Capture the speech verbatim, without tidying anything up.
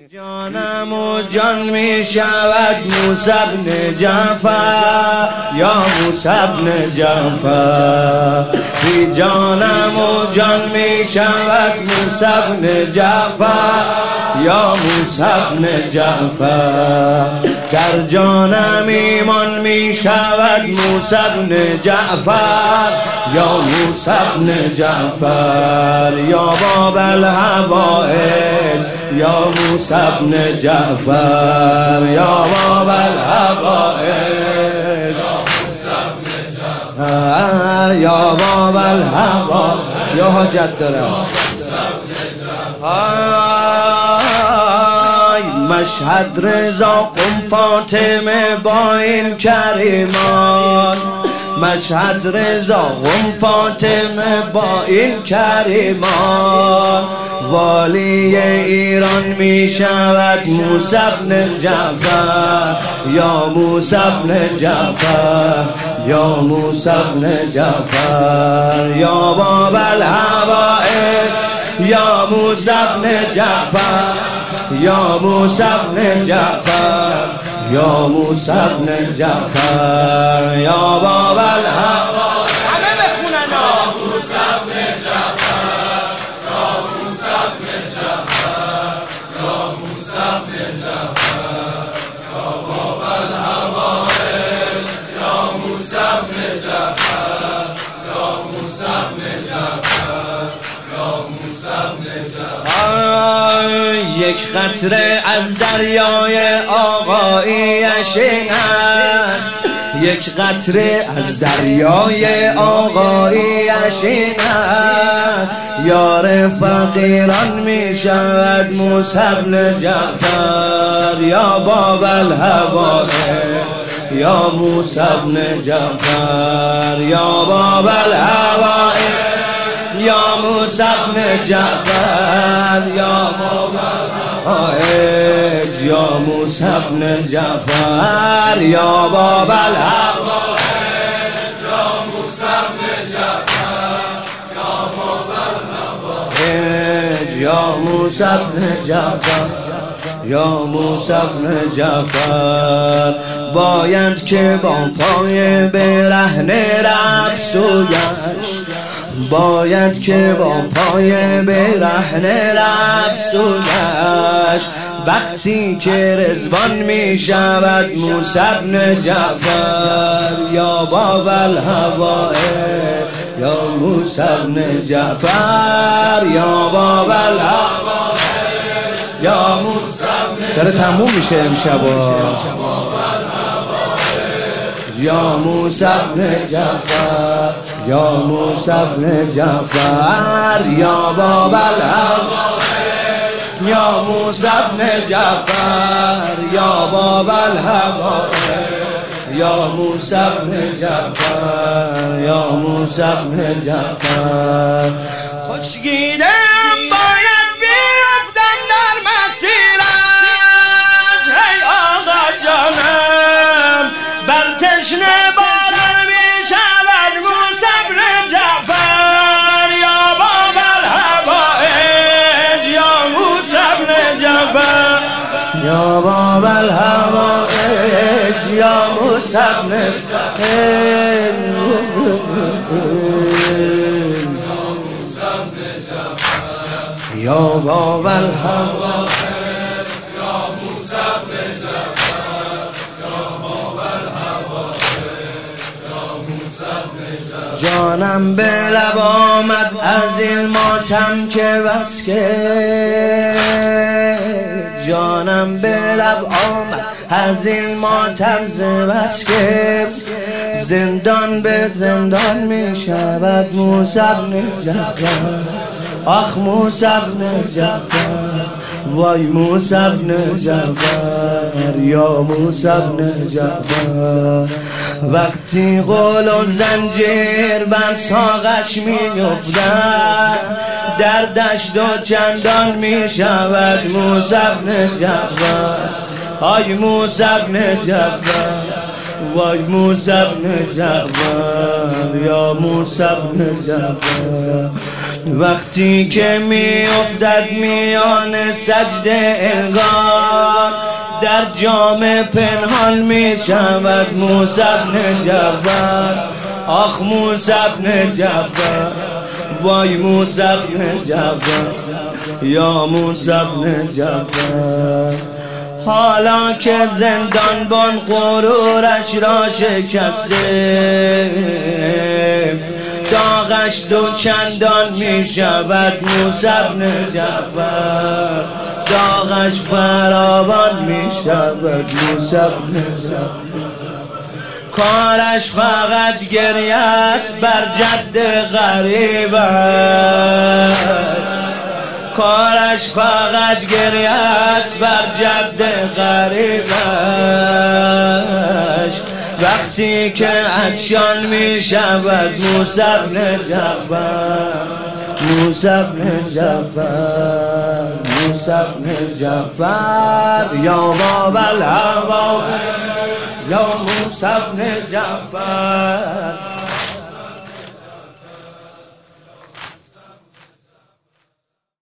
جانم و جان می شود موسی بن جعفر، یا موسی بن جعفر. بی جانم و جان می شود موسی بن جعفر، یا موسی بن جعفر. در جانم ایمان می شود موسی بن جعفر، یا موسی بن جعفر. یا باب الحوائج یا موسی بن جعفر، یا باب الحوائج یا باب الحوائج. یا حاجت دارم مشهد رضا قم فاطمه با این کریمان، مشهد رضا قم فاطمه با این کریمان. والی ایران می شود موسی بن جعفر، یا موسی بن جعفر، یا موسی بن جعفر. یا باب الحوائج یا موسی بن جعفر، یا موسی بن جعفر، یا موسی بن جعفر. یا باب الحوائج همه بخونن یا موسی بن جعفر، یا موسی بن جعفر، یا موسی بن جعفر. یا باب الحوائج یا موسی بن جعفر، یا موسی بن جعفر، یا موسی بن جعفر. یک قطره از دریای آقایش این است، یک قطره از دریای آقایش این است. یار فقیران می شود موسی بن جعفر، یا باب الحوائج یا موسی بن جعفر. یا باب الحوائج یا موسی بن جعفر، یا باب الحوائج یا موسی بن جعفر. یا باب الحوائج یا موسی بن جعفر، یا باب الحوائج یا موسی بن جعفر، یا موسی بن جعفر. باید که با پای برهنه رفت سویش، باید که با پای برهنه رفت سویش. وقتی که رضوان می شود موسی بن جعفر، یا باب الحوائج یا موسی بن جعفر، یا باب الحوائج یا موسی بن. داره تموم میشه امشب. یا موسی بن جعفر، یا موسی بن جعفر. یا باب الحوائج یا موسی بن جعفر، یا باب الحوائج یا موسی بن جعفر، یا موسی بن جعفر. خشکیدم باید بیفتم در مسیرش، ای آقا جانم بر تشنه باران می شود موسی بن جعفر. یا باب الحوائج یا موسی بن جعفر، یا باب الحوائج یا موسی بن جعفر. یا باب الحوائج یا موسی بن جعفر، یا باب الحوائج یا موسی بن جعفر. جانم به لب آمد از این ماتم که بس که، جانم به لب آمد از این ماتم ز بس که. زندان به زندان می شود موسی بن جعفر، آخ موسی بن جعفر، وای موسی بن جعفر، یا موسی بن جعفر. وقتی قول و زنجیر بر ساقش می افتد، دردش دو چندان می شود موسی بن جعفر. آی موسی بن جعفر، وای موسی بن جعفر، یا موسی بن جعفر. وقتی که می افتد میان سجده انگار در جام پنهان می شود موسی بن جعفر. آخ موسی بن جعفر، وای موسی بن جعفر، یا موسی بن جعفر. حالا که زندانبان غرورش را شکسته، داغش دو چندان می شود موسی بن جعفر، داغش فراوان می شود موسی بن جعفر. کارش فقط گریه است بر جد غریبش، کارش فقط گریه است بر جد غریبش. وقتی که عطشان می شود موسی بن جعفر، موسی بن جعفر، موسی بن جعفر، یا باب الهوا یا موسی بن جعفر.